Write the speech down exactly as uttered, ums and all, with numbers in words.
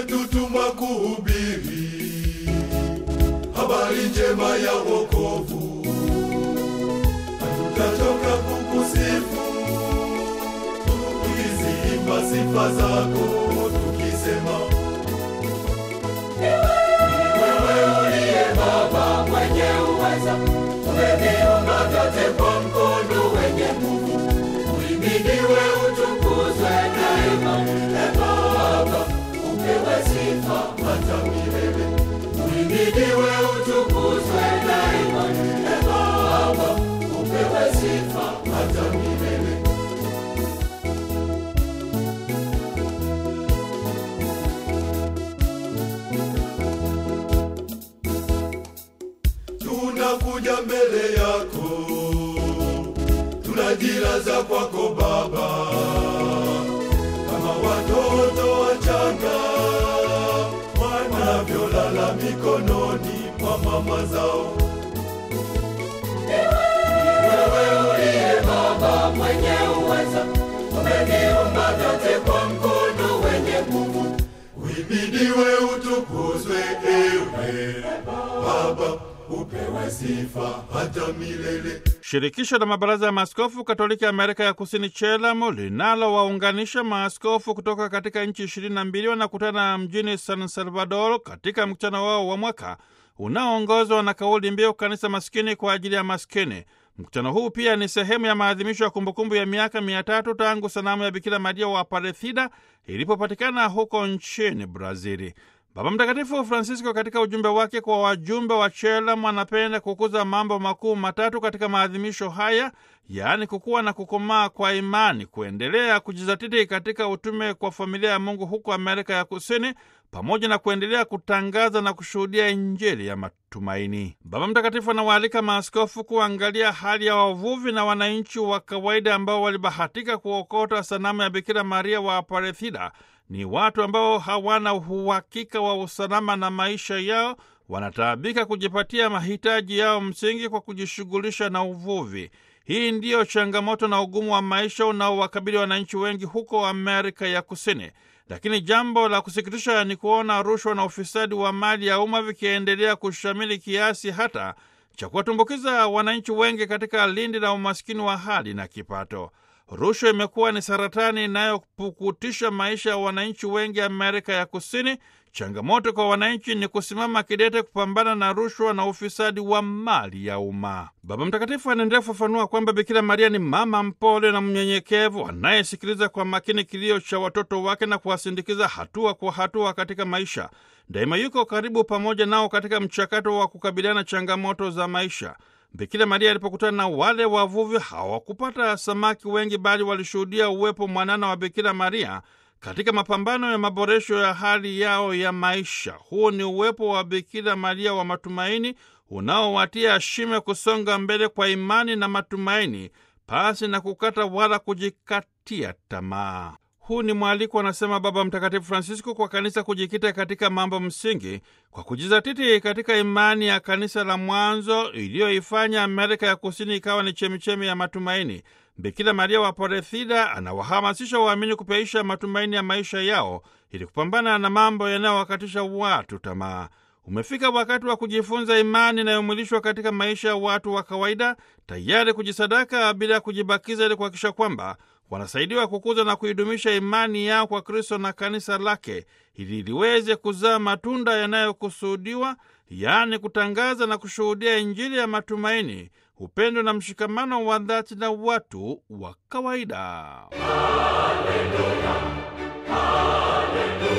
umetutumwa kuhubiri habari njema ya wokovu. Hatutachoka kukusifu, tukiziimba sifa zako, tukisema wewe uliye Baba mwenye uweza, umeviumba vyote kwa mkono wenye nguvu. Uhimidiwe, utukuzwe daima, e Baba, upewe sifa hata milele. Uhimidiwe, utukuzwe daima, e Baba, upewe sifa hata milele. Tunakuja mbele yako, tunajilaza kwako Baba, kama watoto wachanga wanavyolala mikononi mwa mama zao. Wewe uliye Baba mwenye uweza, umeviumba vyote kwa mkono wenye nguvu. Uhimidiwe, utukuzwe ewe Baba, upewe sifa hata milele. Shirikisho la mabaraza ya maaskofu Katoliki Amerika ya Kusini CHELAM linalowaunganisha maaskofu kutoka katika nchi ishirini na mbili wanakutana mjini San Salvador katika mkutano wao wa mwaka unaoongozwa na kauli mbiu kanisa maskini kwa ajili ya maskini. Mkutano huu pia ni sehemu ya maadhimisho ya kumbukumbu ya miaka mia tatu tangu sanamu ya Bikira Maria wa Aparecida ilipopatikana huko nchini Brazili. Baba Mtakatifu Francisco katika ujumbe wake kwa wajumbe wa CHELAM anapenda kukuza mambo makuu matatu katika maadhimisho haya, yaani kukua na kukomaa kwa imani, kuendelea kujizatiti katika utume kwa familia ya Mungu huko Amerika ya Kusini, pamoja na kuendelea kutangaza na kushuhudia Injili ya matumaini. Baba Mtakatifu anawaalika maaskofu kuangalia hali ya wavuvi na wananchi wa kawaida ambao walibahatika kuokota sanamu ya Bikira Maria wa Aparecida. Ni watu ambao hawana uhakika wa usalama na maisha yao, wanataabika kujipatia mahitaji yao msingi kwa kujishughulisha na uvuvi. Hii ndiyo changamoto na ugumu wa maisha unaowakabili wananchi wengi huko Amerika ya Kusini. Lakini jambo la kusikitisha ni kuona rushwa na ufisadi wa mali ya umma vikiendelea kushamili kiasi hata cha kuwatumbukiza wananchi wengi katika lindi la umaskini wa hali na kipato. Rushwa imekuwa ni saratani inayopukutisha maisha ya wananchi wengi Amerika ya Kusini. Changamoto kwa wananchi ni kusimama kidete kupambana na rushwa na ufisadi wa mali ya umma. Baba Mtakatifu anaendelea kufafanua kwamba Bikira Maria ni mama mpole na mnyenyekevu anayesikiliza kwa makini kilio cha watoto wake na kuwasindikiza hatua kwa hatua katika maisha. Daima yuko karibu pamoja nao katika mchakato wa kukabiliana changamoto za maisha. Bikira Maria alipokutana na wale wavuvi hawakupata samaki wengi, bali walishuhudia uwepo mwanana wa Bikira Maria katika mapambano ya maboresho ya hali yao ya maisha. Huu ni uwepo wa Bikira Maria wa matumaini unaowatia shime kusonga mbele kwa imani na matumaini, pasi na kukata wala kujikatia tamaa. Huu ni mwaliko, anasema Baba Mtakatifu Francisco, kwa kanisa kujikita katika mambo msingi kwa kujizatiti katika imani ya kanisa la mwanzo iliyoifanya Amerika ya Kusini ikawa ni chemichemi ya matumaini. Bikira Maria wa Aparecida anawahamasisha waamini kupeisha matumaini ya maisha yao ili kupambana na mambo yanayowakatisha watu tamaa. Umefika wakati wa kujifunza imani inayomwilishwa katika maisha ya watu wa kawaida, tayari kujisadaka bila kujibakiza, ili kuhakikisha kwamba wanasaidiwa kukuza na kuidumisha imani yao kwa Kristo na kanisa lake, ili liweze kuzaa matunda yanayokusudiwa, yaani kutangaza na kushuhudia Injili ya matumaini, upendo na mshikamano wa dhati na watu wa kawaida. Haleluya, haleluya.